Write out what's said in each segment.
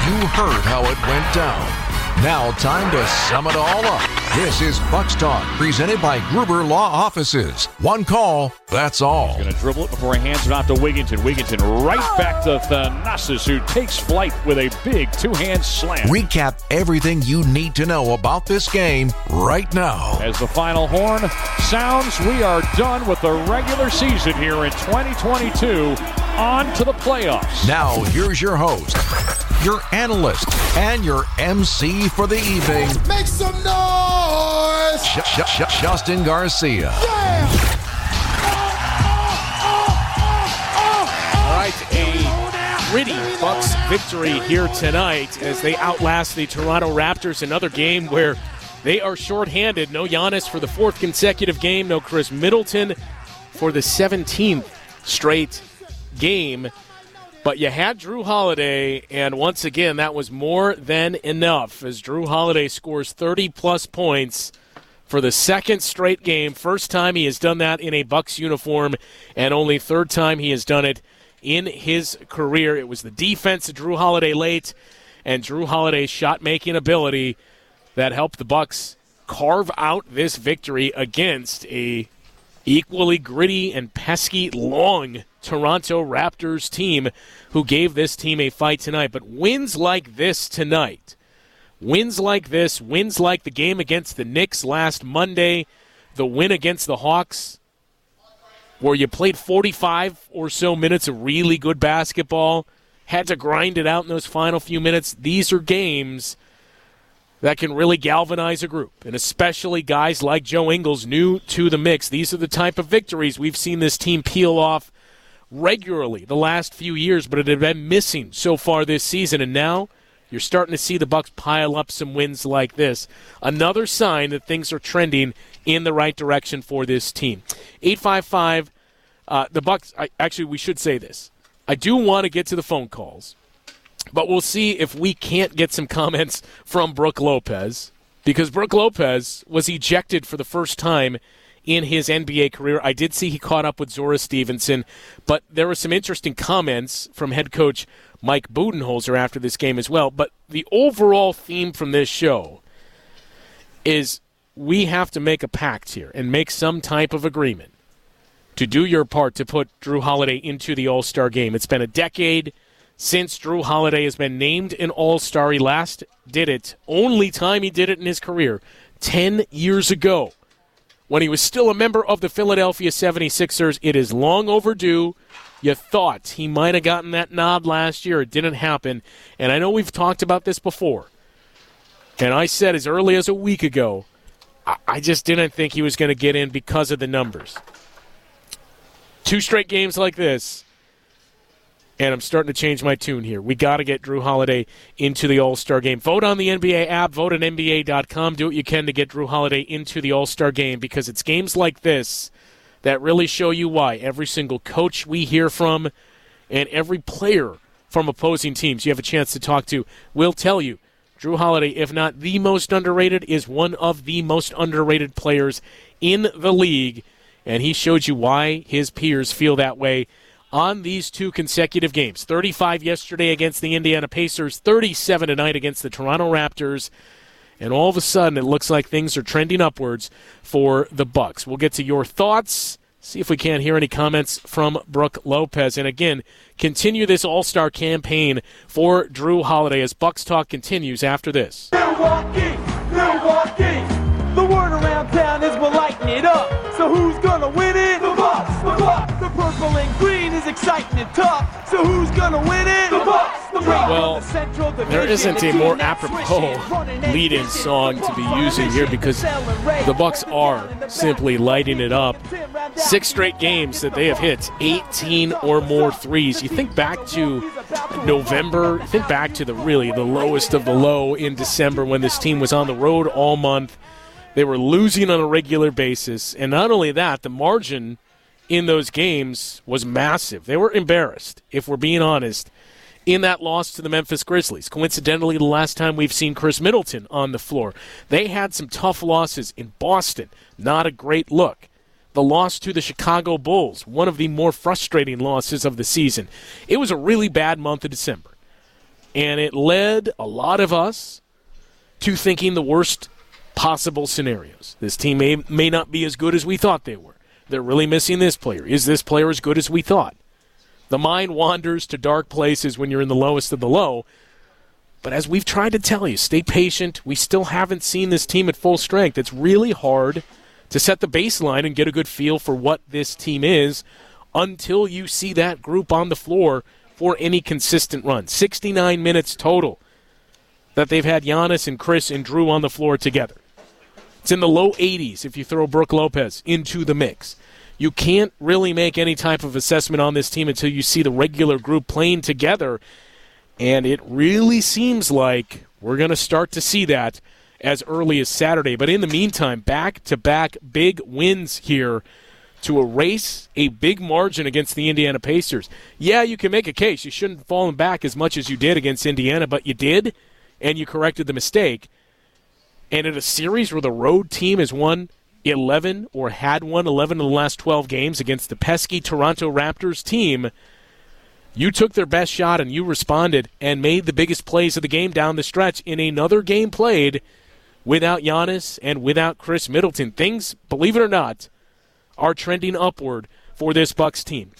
You heard how it went down. Now time to sum it all up. This is Bucs Talk, presented by Gruber Law Offices. One call, that's all. He's going to dribble it before he hands it off to Wigginton. Wigginton right back to Thanasis, who takes flight with a big two-hand slam. Recap everything you need to know about this game right now. As the final horn sounds, we are done with the regular season here in 2022. On to the playoffs. Now, here's your host, your analyst, and your MC for the evening. Make some noise! Justin Garcia. Yeah! All right, a gritty Bucs victory here tonight as they outlast the Toronto Raptors. Another game where they are shorthanded. No Giannis for the fourth consecutive game. No Chris Middleton for the 17th straight game. But you had Drew Holiday, and once again, that was more than enough as Drew Holiday scores 30-plus points for the second straight game. First time he has done that in a Bucs uniform, and only third time he has done it in his career. It was the defense of Drew Holiday late, and Drew Holiday's shot-making ability that helped the Bucs carve out this victory against a equally gritty and pesky, long Toronto Raptors team who gave this team a fight tonight. But wins like this tonight, wins like this, wins like the game against the Knicks last Monday, the win against the Hawks, where you played 45 or so minutes of really good basketball, had to grind it out in those final few minutes. These are games that can really galvanize a group, and especially guys like Joe Ingles, new to the mix. These are the type of victories we've seen this team peel off regularly the last few years, but it had been missing so far this season, and now you're starting to see the Bucs pile up some wins like this. Another sign that things are trending in the right direction for this team. 855, the Bucs, actually we should say this. I do want to get to the phone calls, but we'll see if we can't get some comments from Brook Lopez, because Brook Lopez was ejected for the first time in his NBA career. I did see he caught up with Zora Stevenson, but there were some interesting comments from head coach Mike Budenholzer after this game as well. But the overall theme from this show is we have to make a pact here and make some type of agreement to do your part to put Drew Holiday into the All-Star game. It's been a decade since Drew Holiday has been named an All-Star. He last did it, only time he did it in his career, 10 years ago, when he was still a member of the Philadelphia 76ers. It is long overdue. You thought he might have gotten that nod last year. It didn't happen. And I know we've talked about this before. And I said as early as a week ago, I just didn't think he was going to get in because of the numbers. 2 straight games like this, and I'm starting to change my tune here. We got to get Drew Holiday into the All-Star game. Vote on the NBA app. Vote at NBA.com. Do what you can to get Drew Holiday into the All-Star game, because it's games like this that really show you why. Every single coach we hear from and every player from opposing teams you have a chance to talk to will tell you Drew Holiday, if not the most underrated, is one of the most underrated players in the league, and he showed you why his peers feel that way on these 2 consecutive games. 35 yesterday against the Indiana Pacers, 37 tonight against the Toronto Raptors. And all of a sudden, it looks like things are trending upwards for the Bucs. We'll get to your thoughts, see if we can't hear any comments from Brook Lopez. And again, continue this All-Star campaign for Drew Holiday as Bucs Talk continues after this. Milwaukee, Milwaukee. The word around town is we're lighting it up. So who's gonna win it? The Bucs, the Bucs. The purple and green is exciting and tough. So who's gonna win it? The Bucs. Well, there isn't a more apropos lead-in song to be using here, because the Bucs are simply lighting it up. 6 straight games that they have hit 18 or more threes. You think back to November, think back to the lowest of the low in December when this team was on the road all month. They were losing on a regular basis, and not only that, the margin in those games was massive. They were embarrassed, if we're being honest, in that loss to the Memphis Grizzlies. Coincidentally, the last time we've seen Chris Middleton on the floor. They had some tough losses in Boston. Not a great look. The loss to the Chicago Bulls, one of the more frustrating losses of the season. It was a really bad month of December. And it led a lot of us to thinking the worst possible scenarios. This team may not be as good as we thought they were. They're really missing this player. Is this player as good as we thought? The mind wanders to dark places when you're in the lowest of the low. But as we've tried to tell you, stay patient. We still haven't seen this team at full strength. It's really hard to set the baseline and get a good feel for what this team is until you see that group on the floor for any consistent run. 69 minutes total that they've had Giannis and Chris and Drew on the floor together. It's in the low 80s if you throw Brook Lopez into the mix. You can't really make any type of assessment on this team until you see the regular group playing together, and it really seems like we're going to start to see that as early as Saturday. But in the meantime, back-to-back big wins here to erase a big margin against the Indiana Pacers. Yeah, you can make a case. You shouldn't have fallen back as much as you did against Indiana, but you did, and you corrected the mistake. And in a series where the road team has won 11 or had won 11 of the last 12 games against the pesky Toronto Raptors team, you took their best shot and you responded and made the biggest plays of the game down the stretch in another game played without Giannis and without Chris Middleton. Things, believe it or not, are trending upward for this Bucks team.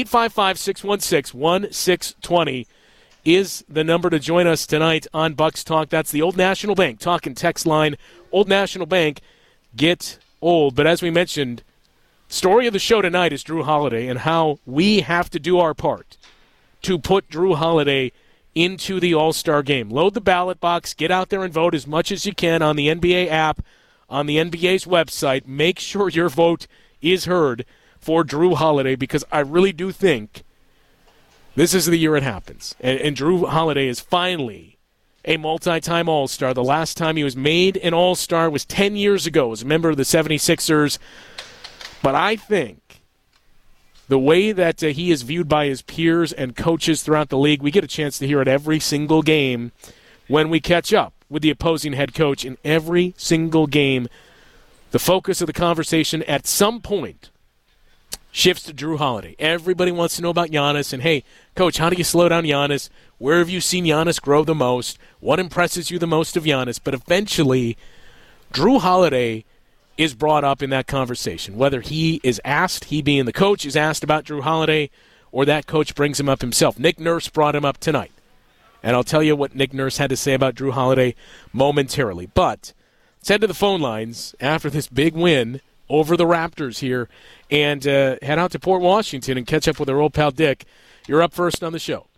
855-616-1620 is the number to join us tonight on Bucks Talk. That's the Old National Bank talk and text line. Old National Bank, get old. But as we mentioned, story of the show tonight is Drew Holiday and how we have to do our part to put Drew Holiday into the All-Star game. Load the ballot box, get out there and vote as much as you can on the NBA app, on the NBA's website. Make sure your vote is heard for Drew Holiday, because I really do think this is the year it happens. And Drew Holiday is finally a multi-time All-Star. The last time he was made an All-Star was 10 years ago as a member of the 76ers. But I think the way that he is viewed by his peers and coaches throughout the league, we get a chance to hear it every single game when we catch up with the opposing head coach in every single game. The focus of the conversation at some point shifts to Drew Holiday. Everybody wants to know about Giannis, and hey, coach, how do you slow down Giannis? Where have you seen Giannis grow the most? What impresses you the most of Giannis? But eventually, Drew Holiday is brought up in that conversation. Whether he is asked, he being the coach, is asked about Drew Holiday, or that coach brings him up himself. Nick Nurse brought him up tonight. And I'll tell you what Nick Nurse had to say about Drew Holiday momentarily. But let's head to the phone lines after this big win over the Raptors here and head out to Port Washington and catch up with our old pal Dick. You're up first on the show.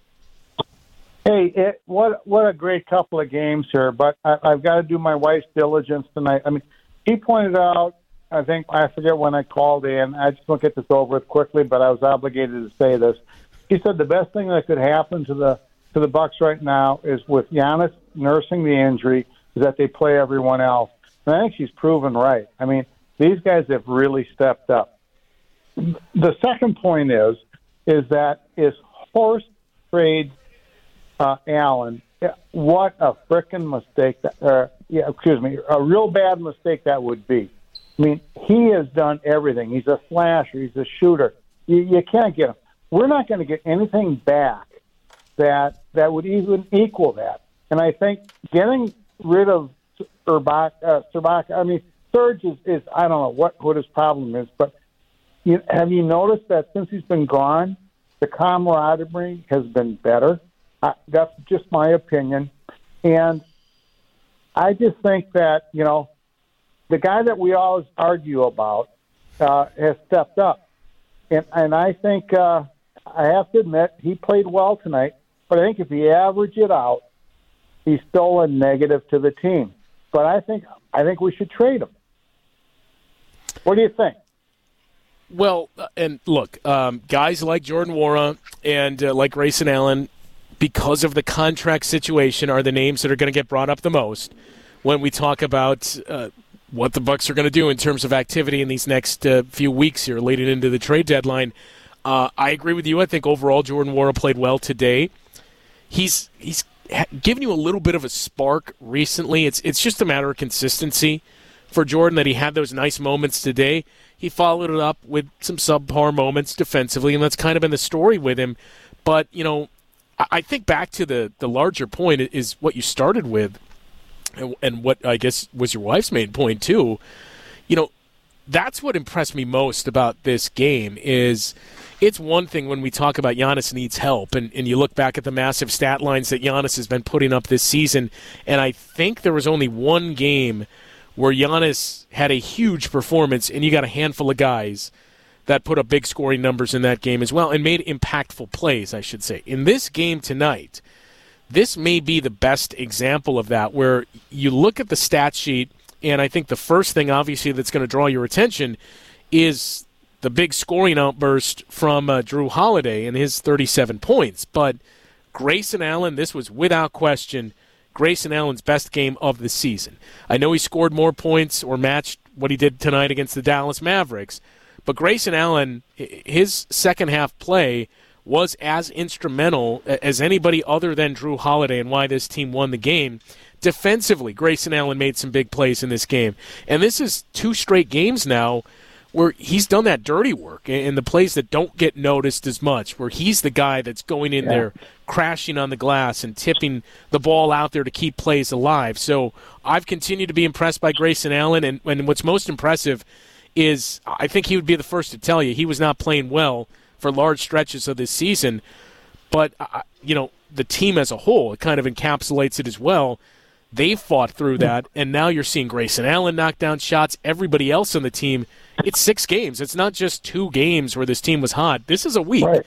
Hey, what a great couple of games here, but I've got to do my wife's diligence tonight. I mean, he pointed out, I forget when I called in, I just want to get this over with quickly, but I was obligated to say this. He said the best thing that could happen to the Bucks right now is with Giannis nursing the injury, is that they play everyone else. And I think she's proven right. I mean, these guys have really stepped up. The second point is that Horst trades Allen. What a frickin' mistake! A real bad mistake that would be. I mean, he has done everything. He's a slasher. He's a shooter. You can't get him. We're not going to get anything back that would even equal that. And I think getting rid of Serge, Serge is I don't know what his problem is, but have you noticed that since he's been gone, the camaraderie has been better? That's just my opinion. And I just think that, the guy that we always argue about has stepped up. And I think I have to admit he played well tonight, but I think if you average it out, he's still a negative to the team. But I think we should trade him. What do you think? Well, and look, guys like Jordan Nwora and like Grayson Allen, because of the contract situation, are the names that are going to get brought up the most when we talk about what the Bucks are going to do in terms of activity in these next few weeks here leading into the trade deadline. I agree with you. I think overall Jordan Nwora played well today. He's given you a little bit of a spark recently. It's just a matter of consistency for Jordan that he had those nice moments today. He followed it up with some subpar moments defensively, and that's kind of been the story with him. But, I think back to the larger point is what you started with, and what I guess was your wife's main point too. That's what impressed me most about this game is it's one thing when we talk about Giannis needs help, and you look back at the massive stat lines that Giannis has been putting up this season, and I think there was only one game where Giannis had a huge performance, and you got a handful of guys that put up big scoring numbers in that game as well and made impactful plays, I should say. In this game tonight, this may be the best example of that, where you look at the stat sheet, and I think the first thing, obviously, that's going to draw your attention is the big scoring outburst from Drew Holiday and his 37 points. But Grayson Allen, this was without question Grayson Allen's best game of the season. I know he scored more points or matched what he did tonight against the Dallas Mavericks, but Grayson Allen, his second-half play was as instrumental as anybody other than Drew Holiday and why this team won the game. Defensively, Grayson Allen made some big plays in this game. And this is 2 straight games now where he's done that dirty work and the plays that don't get noticed as much, where he's the guy that's going in there, crashing on the glass and tipping the ball out there to keep plays alive. So I've continued to be impressed by Grayson Allen, and what's most impressive is I think he would be the first to tell you he was not playing well for large stretches of this season, but the team as a whole, it kind of encapsulates it as well. They fought through that, and now you're seeing Grayson Allen knock down shots. Everybody else on the team, it's 6 games. It's not just 2 games where this team was hot. This is a week. Right.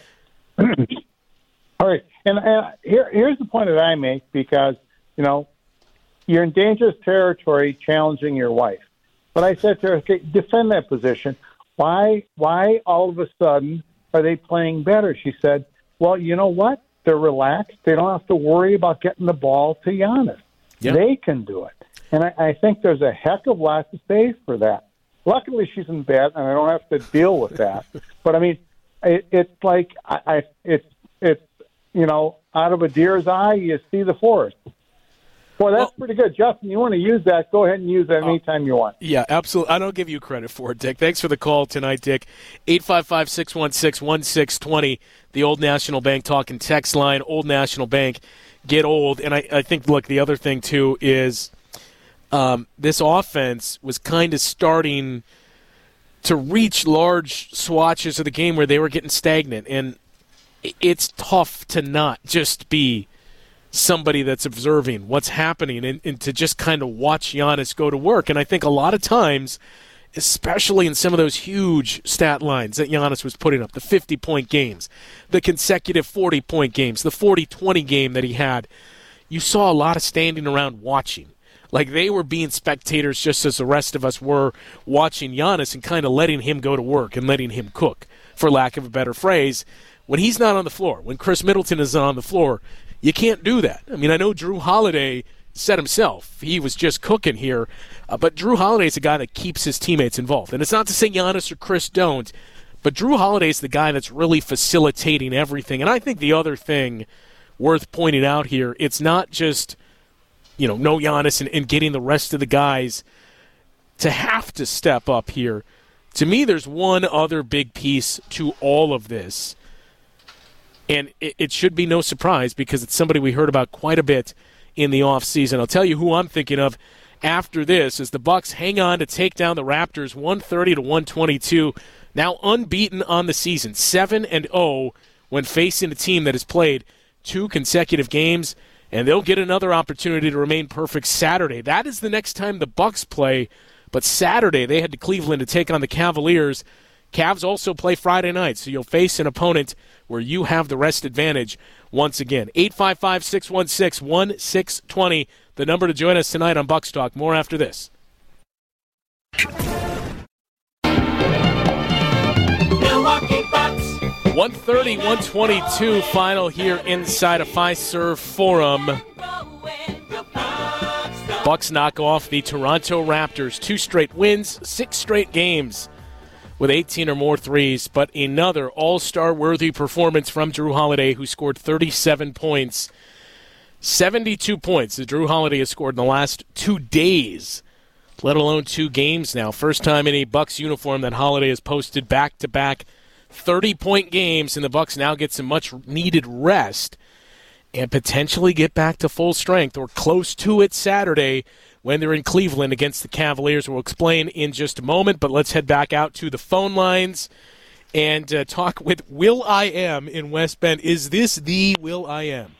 All right. And here's the point that I make, because, you're in dangerous territory challenging your wife. But I said to her, okay, defend that position. Why all of a sudden are they playing better? She said, well, you know what? They're relaxed. They don't have to worry about getting the ball to Giannis. Yep. They can do it. And I think there's a heck of lot to say for that. Luckily, she's in bed, and I don't have to deal with that. But, I mean, it's like it's out of a deer's eye, you see the forest. Boy, that's pretty good. Justin, you want to use that, go ahead and use that anytime you want. Yeah, absolutely. I don't give you credit for it, Dick. Thanks for the call tonight, Dick. 855-616-1620, the Old National Bank talking text line. Old National Bank, get old. And I think, look, the other thing, too, is this offense was kind of starting to reach large swatches of the game where they were getting stagnant. And it's tough to not just be somebody that's observing what's happening and to just kind of watch Giannis go to work. And I think a lot of times, especially in some of those huge stat lines that Giannis was putting up, the 50-point games, the consecutive 40-point games, the 40-20 game that he had, you saw a lot of standing around watching. Like they were being spectators just as the rest of us were watching Giannis and kind of letting him go to work and letting him cook, for lack of a better phrase. When he's not on the floor, when Chris Middleton is on the floor, you can't do that. I mean, I know Drew Holiday said himself he was just cooking here, but Drew Holiday is a guy that keeps his teammates involved. And it's not to say Giannis or Chris don't, but Drew Holiday is the guy that's really facilitating everything. And I think the other thing worth pointing out here, it's not just, no Giannis and getting the rest of the guys to have to step up here. To me, there's one other big piece to all of this. And it should be no surprise because it's somebody we heard about quite a bit in the offseason. I'll tell you who I'm thinking of after this as the Bucks hang on to take down the Raptors 130-122. Now unbeaten on the season, 7-0 when facing a team that has played 2 consecutive games, and they'll get another opportunity to remain perfect Saturday. That is the next time the Bucks play, but Saturday they head to Cleveland to take on the Cavaliers. Cavs also play Friday night, so you'll face an opponent where you have the rest advantage once again. 855-616-1620, the number to join us tonight on Bucks Talk. More after this. Milwaukee Bucks. 130-122 final here inside a Fiserv Forum. Bucks knock off the Toronto Raptors. 2 straight wins, 6 straight games with 18 or more threes, but another all-star-worthy performance from Drew Holiday, who scored 37 points. 72 points that Drew Holiday has scored in the last 2 days, let alone 2 games now. First time in a Bucks uniform that Holiday has posted back-to-back 30-point games, and the Bucks now get some much-needed rest and potentially get back to full strength or close to it Saturday when they're in Cleveland against the Cavaliers. We'll explain in just a moment, but let's head back out to the phone lines and talk with will.i.am in West Bend. Is this the will.i.am?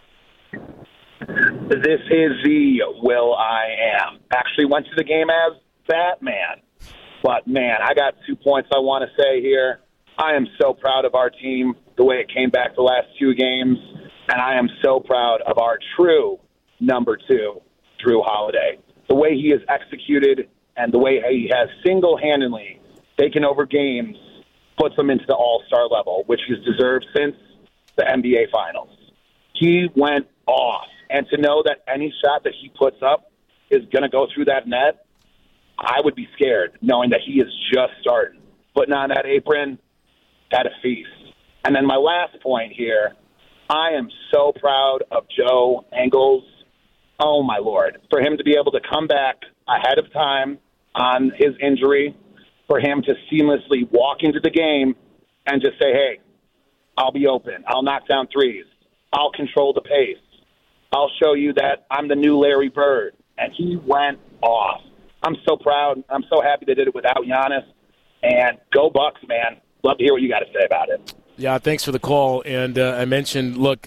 This is the will.i.am. Actually went to the game as Batman. But, man, I got 2 points I want to say here. I am so proud of our team, the way it came back the last 2 games, and I am so proud of our true number 2, Jrue Holiday. The way he has executed and the way he has single-handedly taken over games puts him into the all-star level, which he's deserved since the NBA Finals. He went off. And to know that any shot that he puts up is going to go through that net, I would be scared knowing that he is just starting. Putting on that apron, at a feast. And then my last point here, I am so proud of Joe Ingles. Oh, my Lord. For him to be able to come back ahead of time on his injury, for him to seamlessly walk into the game and just say, hey, I'll be open. I'll knock down threes. I'll control the pace. I'll show you that I'm the new Larry Bird. And he went off. I'm so proud. I'm so happy they did it without Giannis. And go Bucks, man. Love to hear what you got to say about it. Yeah, thanks for the call. And I mentioned, look,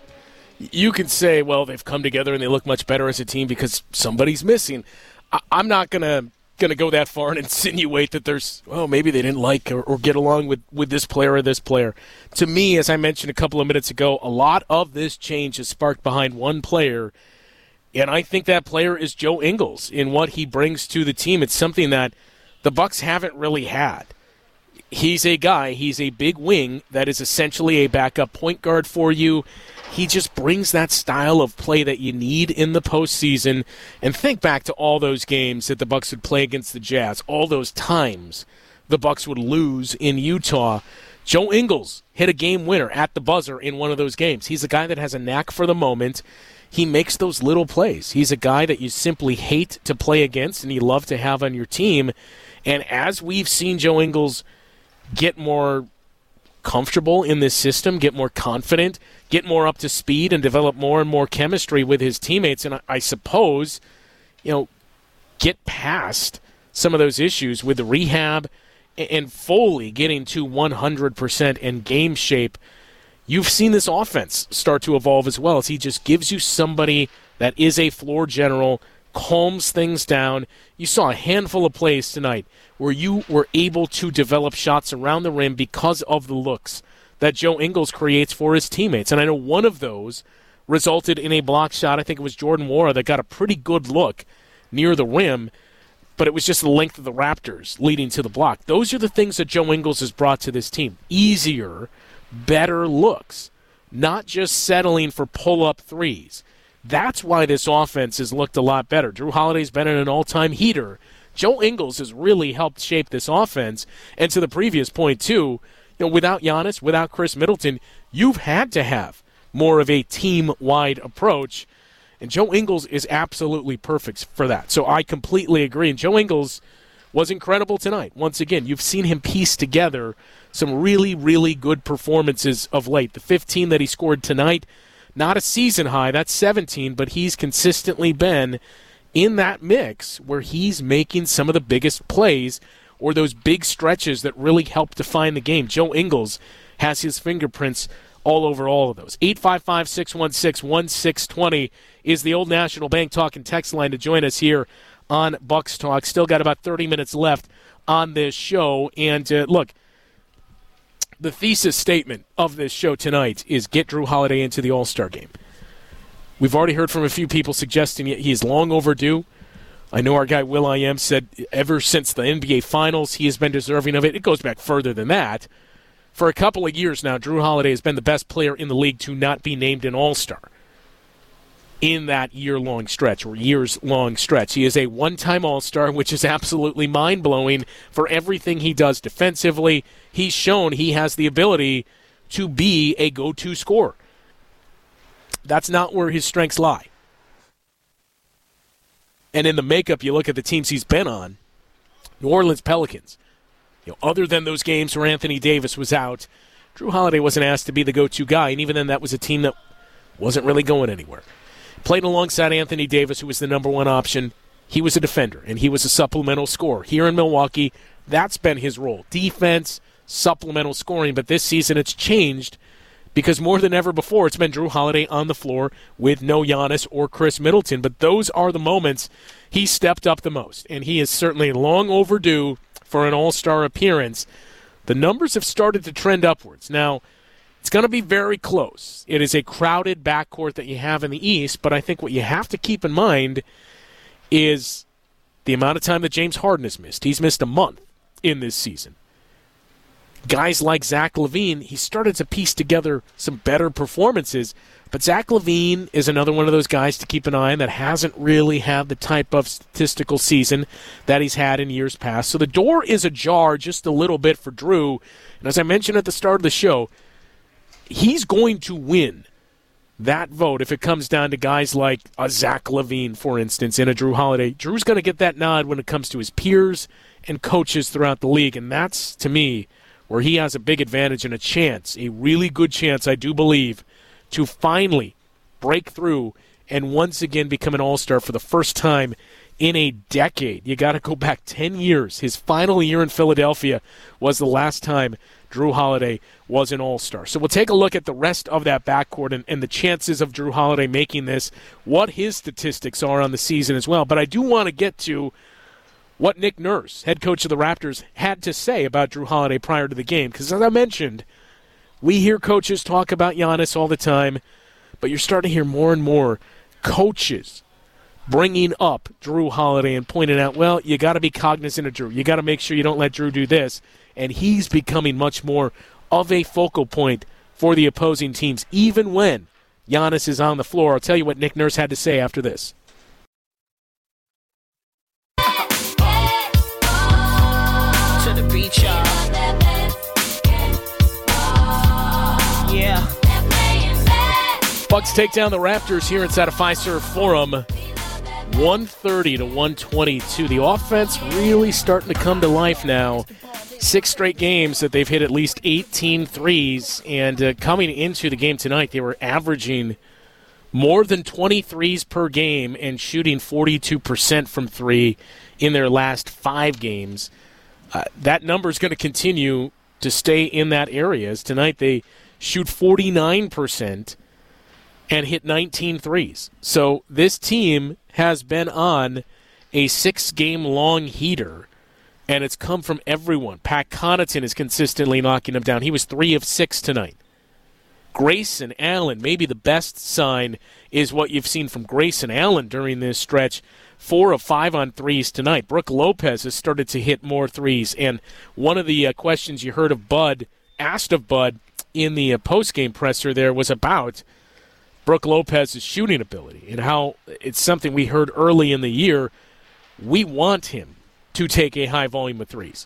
you can say, well, they've come together and they look much better as a team because somebody's missing. I'm not going to go that far and insinuate that there's, well, maybe they didn't like or get along with this player or this player. To me, as I mentioned a couple of minutes ago, a lot of this change is sparked behind one player, and I think that player is Joe Ingles in what he brings to the team. It's something that the Bucks haven't really had. He's a guy, he's a big wing that is essentially a backup point guard for you. He just brings that style of play that you need in the postseason. And think back to all those games that the Bucks would play against the Jazz, all those times the Bucks would lose in Utah. Joe Ingles hit a game winner at the buzzer in one of those games. He's a guy that has a knack for the moment. He makes those little plays. He's a guy that you simply hate to play against and you love to have on your team. And as we've seen Joe Ingles get more comfortable in this system, get more confident, get more up to speed, and develop more and more chemistry with his teammates, and I suppose, get past some of those issues with the rehab and fully getting to 100% in game shape, you've seen this offense start to evolve as well as he just gives you somebody that is a floor general, calms things down. You saw a handful of plays tonight where you were able to develop shots around the rim because of the looks that Joe Ingles creates for his teammates. And I know one of those resulted in a block shot. I think it was Jordan Nwora that got a pretty good look near the rim, but it was just the length of the Raptors leading to the block. Those are the things that Joe Ingles has brought to this team. Easier, better looks, not just settling for pull-up threes. That's why this offense has looked a lot better. Jrue Holiday's been an all-time heater. Joe Ingles has really helped shape this offense. And to the previous point, too, without Giannis, without Chris Middleton, you've had to have more of a team-wide approach. And Joe Ingles is absolutely perfect for that. So I completely agree. And Joe Ingles was incredible tonight. Once again, you've seen him piece together some really, really good performances of late. The 15 that he scored tonight, not a season high, that's 17, but he's consistently been in that mix where he's making some of the biggest plays or those big stretches that really help define the game. Joe Ingles has his fingerprints all over all of those. 855-616-1620 is the Old National Bank talk and text line to join us here on Bucks Talk. Still got about 30 minutes left on this show. And look, the thesis statement of this show tonight is get Jrue Holiday into the All-Star game. We've already heard from a few people suggesting he is long overdue. I know our guy will.i.am said ever since the NBA Finals he has been deserving of it. It goes back further than that. For a couple of years now, Jrue Holiday has been the best player in the league to not be named an All-Star in that year-long stretch or years-long stretch. He is a one-time All-Star, which is absolutely mind-blowing for everything he does defensively. He's shown he has the ability to be a go-to scorer. That's not where his strengths lie. And in the makeup, you look at the teams he's been on, New Orleans Pelicans. Other than those games where Anthony Davis was out, Jrue Holiday wasn't asked to be the go-to guy, and even then that was a team that Wasn't really going anywhere. Played alongside Anthony Davis, who was the number one option. He was a defender, and he was a supplemental scorer. Here in Milwaukee, that's been his role. Defense, supplemental scoring. But this season it's changed because more than ever before, it's been Jrue Holiday on the floor with no Giannis or Chris Middleton. But those are the moments he stepped up the most, and he is certainly long overdue for an all-star appearance. The numbers have started to trend upwards. Now, it's going to be very close. It is a crowded backcourt that you have in the East, but I think what you have to keep in mind is the amount of time that James Harden has missed. He's missed a month in this season. Guys like Zach LaVine, he started to piece together some better performances, but Zach LaVine is another one of those guys to keep an eye on that hasn't really had the type of statistical season that he's had in years past. So the door is ajar just a little bit for Jrue, and as I mentioned at the start of the show, he's going to win that vote if it comes down to guys like a Zach LaVine, for instance, and a Jrue Holiday. Drew's going to get that nod when it comes to his peers and coaches throughout the league, and that's, to me, where he has a big advantage and a chance, a really good chance, I do believe, to finally break through and once again become an all-star for the first time in a decade. You got to go back 10 years. His final year in Philadelphia was the last time Jrue Holiday was an all-star. So we'll take a look at the rest of that backcourt and the chances of Jrue Holiday making this, what his statistics are on the season as well. But I do want to get to what Nick Nurse, head coach of the Raptors, had to say about Jrue Holiday prior to the game. Because as I mentioned, we hear coaches talk about Giannis all the time, but you're starting to hear more and more coaches bringing up Jrue Holiday and pointing out, well, you got to be cognizant of Jrue. You got to make sure you don't let Jrue do this. And he's becoming much more of a focal point for the opposing teams, even when Giannis is on the floor. I'll tell you what Nick Nurse had to say after this. To the beach, y'all. Yeah. Bucks take down the Raptors here inside of Fiserv Forum, 130 to 122. The offense really starting to come to life now. 6 straight games that they've hit at least 18 threes, and coming into the game tonight, they were averaging more than 20 threes per game and shooting 42% from three in their last 5 games. That number is going to continue to stay in that area, as tonight they shoot 49% and hit 19 threes. So this team has been on a 6-game-long heater, and it's come from everyone. Pat Connaughton is consistently knocking them down. He was 3 of 6 tonight. Grayson Allen, maybe the best sign is what you've seen from Grayson Allen during this stretch. 4 of 5 on threes tonight. Brook Lopez has started to hit more threes. And one of the questions you heard of Bud, asked of Bud in the post-game presser there, was about Brook Lopez's shooting ability and how it's something we heard early in the year. We want him to take a high volume of threes.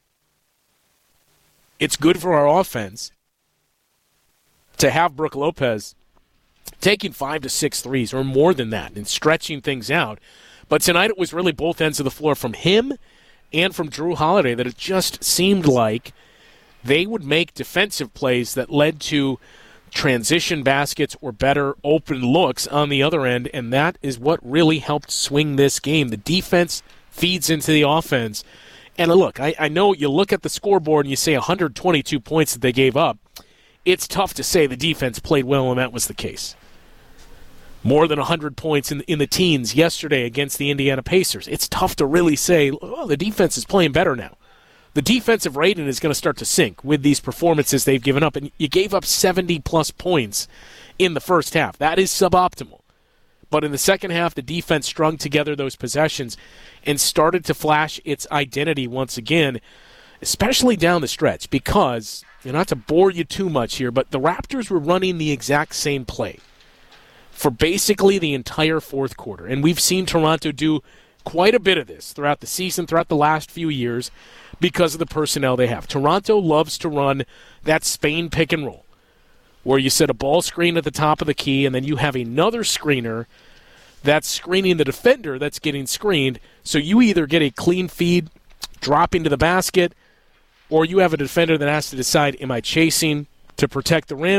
It's good for our offense to have Brook Lopez taking 5 to 6 threes or more than that and stretching things out. But tonight it was really both ends of the floor from him and from Jrue Holiday that it just seemed like they would make defensive plays that led to transition baskets or better open looks on the other end, and that is what really helped swing this game. The defense feeds into the offense. And look, I know you look at the scoreboard and you say 122 points that they gave up. It's tough to say the defense played well and that was the case. More than 100 points in the teens yesterday against the Indiana Pacers. It's tough to really say, oh, the defense is playing better now. The defensive rating is going to start to sink with these performances they've given up. And you gave up 70-plus points in the first half. That is suboptimal. But in the second half, the defense strung together those possessions and started to flash its identity once again, especially down the stretch, because, not to bore you too much here, but the Raptors were running the exact same play for basically the entire fourth quarter. And we've seen Toronto do quite a bit of this throughout the season, throughout the last few years, because of the personnel they have. Toronto loves to run that Spain pick and roll, where you set a ball screen at the top of the key, and then you have another screener that's screening the defender that's getting screened. So you either get a clean feed, drop into the basket, or you have a defender that has to decide, am I chasing to protect the rim,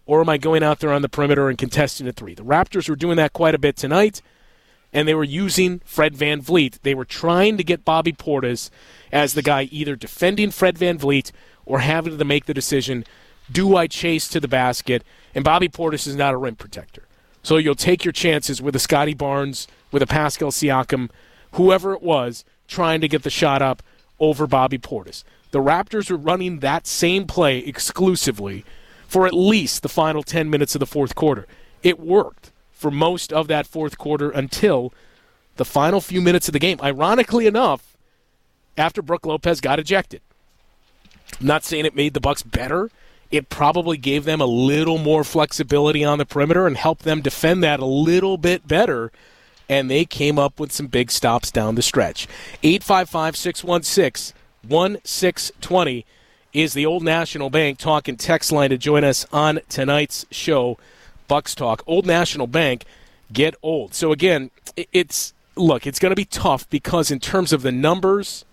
or am I going out there on the perimeter and contesting a three? The Raptors were doing that quite a bit tonight, and they were using Fred VanVleet. They were trying to get Bobby Portis as the guy either defending Fred VanVleet or having to make the decision, do I chase to the basket? And Bobby Portis is not a rim protector. So you'll take your chances with a Scotty Barnes, with a Pascal Siakam, whoever it was, trying to get the shot up over Bobby Portis. The Raptors were running that same play exclusively for at least the final 10 minutes of the fourth quarter. It worked for most of that fourth quarter until the final few minutes of the game. Ironically enough, after Brook Lopez got ejected. I'm not saying it made the Bucks better. It probably gave them a little more flexibility on the perimeter and helped them defend that a little bit better, and they came up with some big stops down the stretch. 855-616-1620 is the Old National Bank talk and text line to join us on tonight's show, Bucks Talk. Old National Bank, get old. So again, it's going to be tough because in terms of the numbers,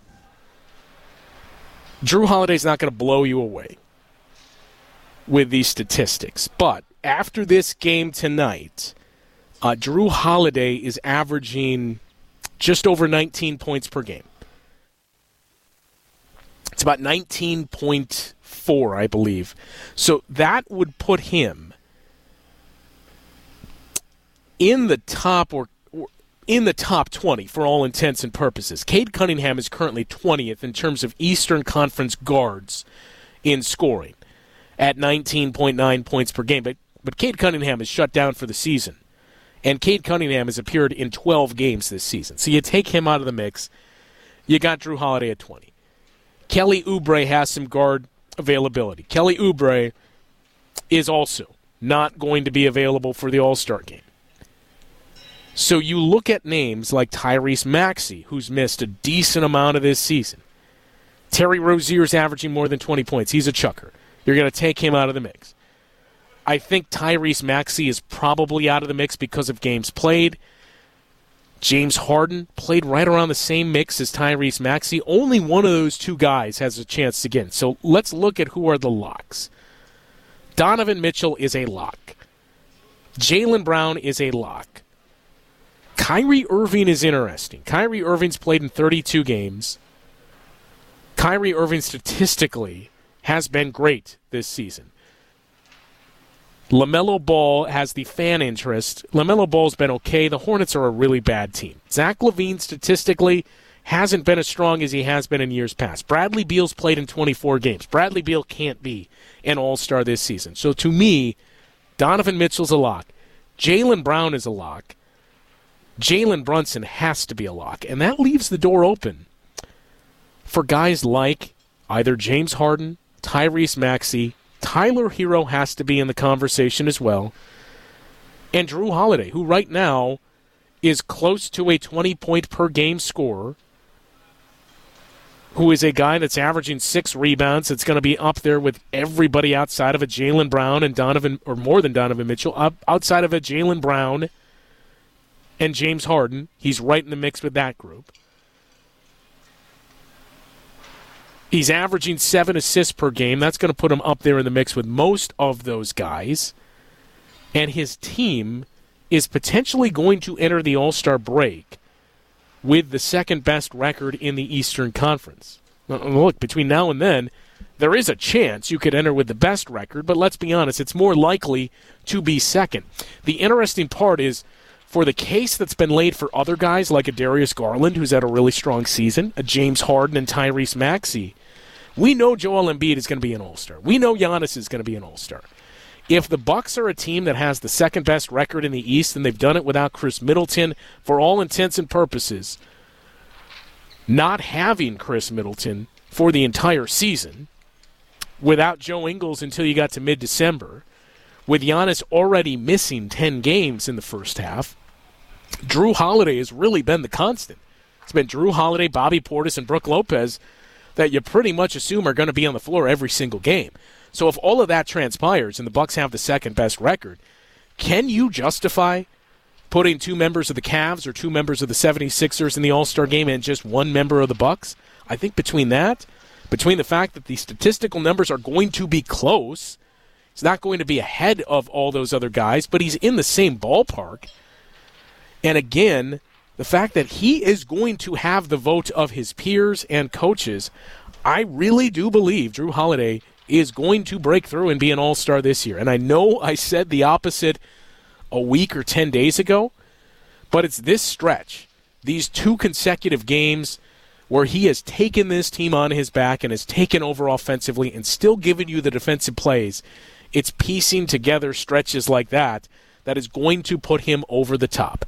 Drew Holiday's not going to blow you away with these statistics. But after this game tonight, Drew Holiday is averaging just over 19 points per game. It's about 19.4, I believe. So that would put him in the top or in the top 20 for all intents and purposes. Cade Cunningham is currently 20th in terms of Eastern Conference guards in scoring at 19.9 points per game. But Cade Cunningham is shut down for the season. And Cade Cunningham has appeared in 12 games this season. So you take him out of the mix, you got Drew Holiday at 20. Kelly Oubre has some guard availability. Kelly Oubre is also not going to be available for the All-Star game. So you look at names like Tyrese Maxey, who's missed a decent amount of this season. Terry Rozier's averaging more than 20 points. He's a chucker. You're going to take him out of the mix. I think Tyrese Maxey is probably out of the mix because of games played. James Harden played right around the same mix as Tyrese Maxey. Only one of those two guys has a chance to get in. So let's look at who are the locks. Donovan Mitchell is a lock. Jaylen Brown is a lock. Kyrie Irving is interesting. Kyrie Irving's played in 32 games. Kyrie Irving statistically has been great this season. LaMelo Ball has the fan interest. LaMelo Ball's been okay. The Hornets are a really bad team. Zach LaVine statistically hasn't been as strong as he has been in years past. Bradley Beal's played in 24 games. Bradley Beal can't be an all-star this season. So to me, Donovan Mitchell's a lock. Jaylen Brown is a lock. Jalen Brunson has to be a lock. And that leaves the door open for guys like either James Harden, Tyrese Maxey, Tyler Hero has to be in the conversation as well, and Drew Holiday, who right now is close to a 20-point-per-game scorer, who is a guy that's averaging 6 rebounds. It's going to be up there with everybody outside of a Jaylen Brown and Donovan, or more than Donovan Mitchell, outside of a Jaylen Brown and James Harden. He's right in the mix with that group. He's averaging 7 assists per game. That's going to put him up there in the mix with most of those guys. And his team is potentially going to enter the All-Star break with the second-best record in the Eastern Conference. Look, between now and then, there is a chance you could enter with the best record, but let's be honest, it's more likely to be second. The interesting part is, for the case that's been laid for other guys like a Darius Garland, who's had a really strong season, a James Harden and Tyrese Maxey, we know Joel Embiid is going to be an All-Star. We know Giannis is going to be an All-Star. If the Bucks are a team that has the second-best record in the East, and they've done it without Chris Middleton, for all intents and purposes, not having Chris Middleton for the entire season, without Joe Ingles until you got to mid-December, with Giannis already missing 10 games in the first half, Drew Holiday has really been the constant. It's been Drew Holiday, Bobby Portis, and Brook Lopez that you pretty much assume are going to be on the floor every single game. So if all of that transpires and the Bucks have the second-best record, can you justify putting 2 members of the Cavs or 2 members of the 76ers in the All-Star game and just 1 member of the Bucks? I think between the fact that the statistical numbers are going to be close, He's not going to be ahead of all those other guys, but he's in the same ballpark. And again, the fact that he is going to have the vote of his peers and coaches, I really do believe Jrue Holiday is going to break through and be an all-star this year. And I know I said the opposite a week or 10 days ago, but it's this stretch, these 2 consecutive games where he has taken this team on his back and has taken over offensively and still given you the defensive plays. It's piecing together stretches like that that is going to put him over the top.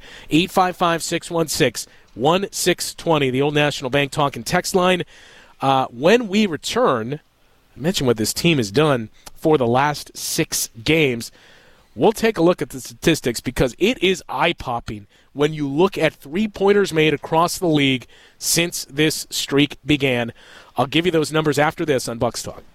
855-616-1620, the Old National Bank talk and text line. When we return, I mentioned what this team has done for the last 6 games. We'll take a look at the statistics because it is eye-popping when you look at three-pointers made across the league since this streak began. I'll give you those numbers after this on Bucks Talk.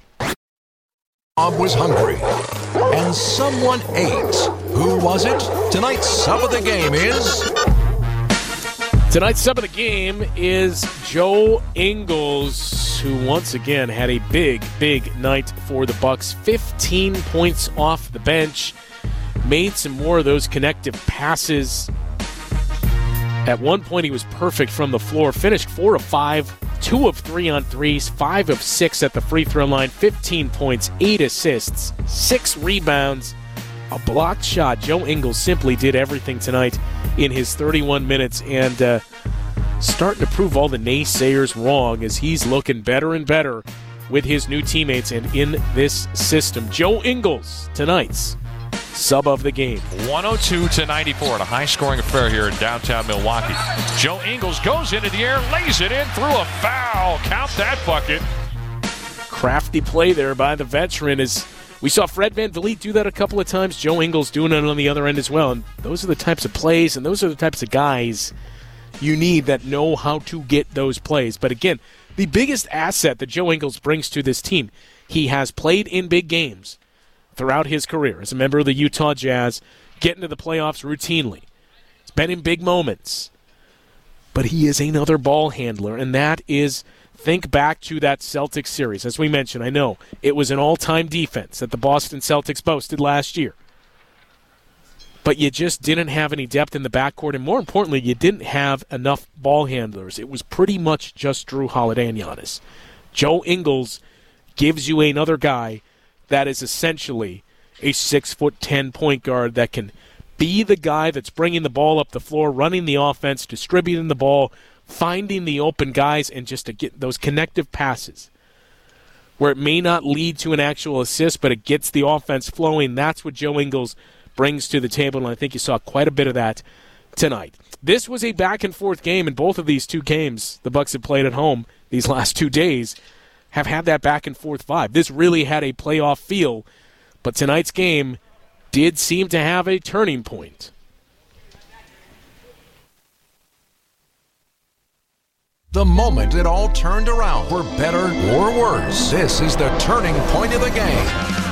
Bob was hungry, and someone ate. Who was it? Tonight's sub of the game is... Tonight's sub of the game is Joe Ingles, who once again had a big, big night for the Bucks. 15 points off the bench. Made some more of those connective passes. At one point, he was perfect from the floor. Finished 4 of 5, 2 of 3 on threes, 5 of 6 at the free throw line, 15 points, 8 assists, 6 rebounds, a blocked shot. Joe Ingles simply did everything tonight in his 31 minutes and starting to prove all the naysayers wrong as he's looking better and better with his new teammates and in this system. Joe Ingles, tonight's sub of the game. 102-94 in a high-scoring affair here in downtown Milwaukee. Joe Ingles goes into the air, lays it in through a foul. Count that bucket. Crafty play there by the veteran. As we saw Fred VanVleet do that a couple of times, Joe Ingles doing it on the other end as well. And those are the types of plays and those are the types of guys you need that know how to get those plays. But again, the biggest asset that Joe Ingles brings to this team, he has played in big games throughout his career as a member of the Utah Jazz, getting to the playoffs routinely. He's been in big moments. But he is another ball handler, and that is, think back to that Celtics series. As we mentioned, I know it was an all-time defense that the Boston Celtics boasted last year. But you just didn't have any depth in the backcourt, and more importantly, you didn't have enough ball handlers. It was pretty much just Jrue Holiday and Giannis. Joe Ingles gives you another guy that is essentially a 6'10" point guard that can be the guy that's bringing the ball up the floor, running the offense, distributing the ball, finding the open guys, and just to get those connective passes where it may not lead to an actual assist, but it gets the offense flowing. That's what Joe Ingles brings to the table, and I think you saw quite a bit of that tonight. This was a back-and-forth game, and both of these 2 games the Bucks have played at home these last 2 days have had that back-and-forth vibe. This really had a playoff feel, but tonight's game did seem to have a turning point. The moment it all turned around, for better or worse. This is the turning point of the game.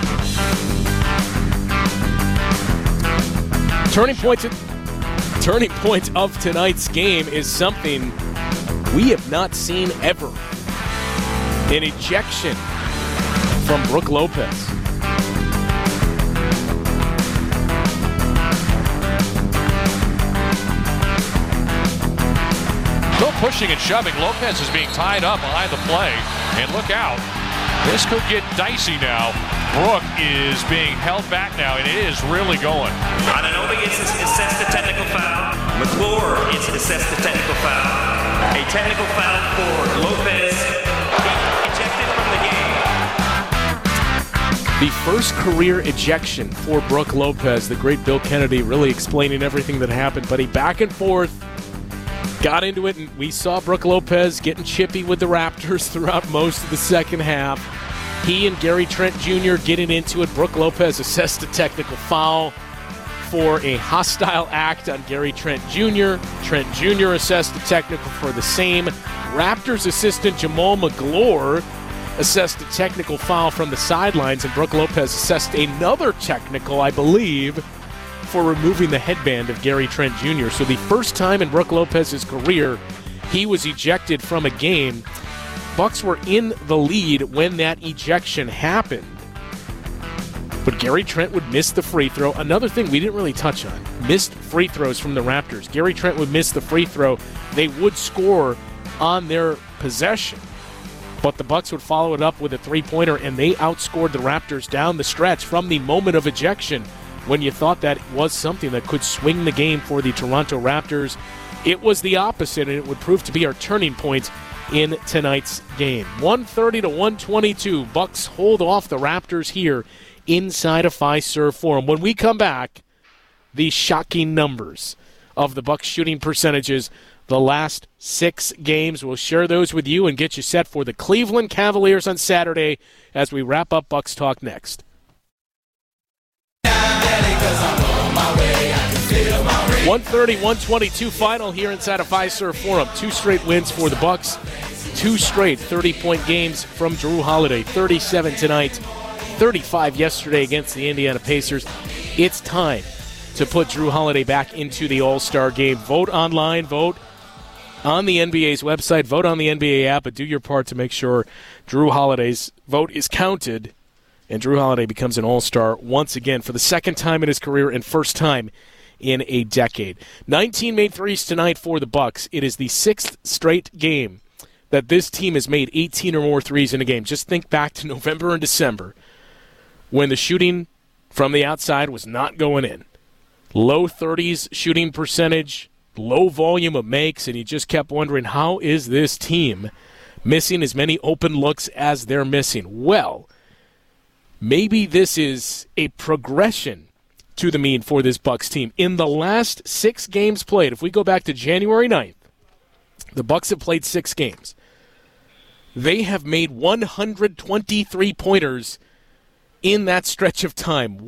Turning point of tonight's game is something we have not seen ever. An ejection from Brook Lopez. No pushing and shoving. Lopez is being tied up behind the play. And look out. This could get dicey now. Brook is being held back now, and it is really going. Anunoby is assessed a technical foul. McClure is assessed a technical foul. A technical foul for Lopez. Ejected from the game. The first career ejection for Brook Lopez. The great Bill Kennedy really explaining everything that happened. But he back and forth, got into it, and we saw Brook Lopez getting chippy with the Raptors throughout most of the second half. He and Gary Trent Jr. getting into it. Brook Lopez assessed a technical foul for a hostile act on Gary Trent Jr. Trent Jr. assessed a technical for the same. Raptors assistant Jamal Magloire assessed a technical foul from the sidelines, and Brook Lopez assessed another technical, I believe, for removing the headband of Gary Trent Jr. So the first time in Brook Lopez's career he was ejected from a game. Bucks were in the lead when that ejection happened. But Gary Trent would miss the free throw. Another thing we didn't really touch on, missed free throws from the Raptors. Gary Trent would miss the free throw. They would score on their possession. But the Bucks would follow it up with a three-pointer, and they outscored the Raptors down the stretch from the moment of ejection when you thought that was something that could swing the game for the Toronto Raptors. It was the opposite, and it would prove to be our turning point in tonight's game. 130-122. Bucks hold off the Raptors here inside of Fiserv Forum. When we come back, the shocking numbers of the Bucks shooting percentages the last 6 games. We'll share those with you and get you set for the Cleveland Cavaliers on Saturday as we wrap up Bucks Talk next. 130-122 final here inside of Fiserv Forum. 2 straight wins for the Bucks. 2 straight 30-point games from Jrue Holiday. 37 tonight, 35 yesterday against the Indiana Pacers. It's time to put Jrue Holiday back into the All-Star game. Vote online, vote on the NBA's website, vote on the NBA app, but do your part to make sure Jrue Holiday's vote is counted and Jrue Holiday becomes an All-Star once again for the second time in his career and first time in a decade. 19 made threes tonight for the Bucks. It is the 6th straight game that this team has made 18 or more threes in a game. Just think back to November and December when the shooting from the outside was not going in. Low 30s shooting percentage, low volume of makes, and you just kept wondering, how is this team missing as many open looks as they're missing? Well, maybe this is a progression to the mean for this Bucks team. In the last 6 games played, if we go back to January 9th, the Bucks have played 6 games. They have made 123 pointers in that stretch of time.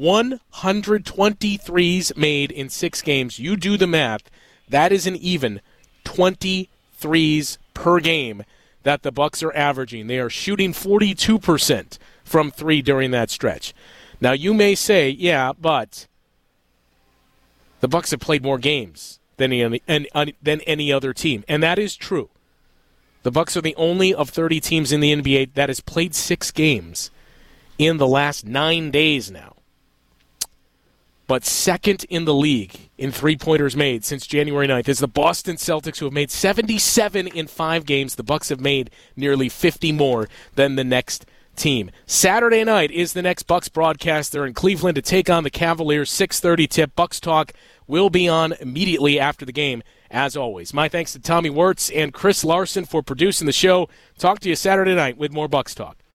123s made in 6 games. You do the math. That is an even 23s per game that the Bucks are averaging. They are shooting 42% from 3 during that stretch. Now you may say, yeah, but the Bucks have played more games than any other team, and that is true. The Bucks are the only of 30 teams in the NBA that has played 6 games in the last 9 days now. But second in the league in three-pointers made since January 9th is the Boston Celtics, who have made 77 in 5 games. The Bucks have made nearly 50 more than the next team. Saturday night is the next Bucks broadcast. They're in Cleveland to take on the Cavaliers. 6:30 tip. Bucks Talk will be on immediately after the game, as always. My thanks to Tommy Wirtz and Chris Larson for producing the show. Talk to you Saturday night with more Bucks Talk.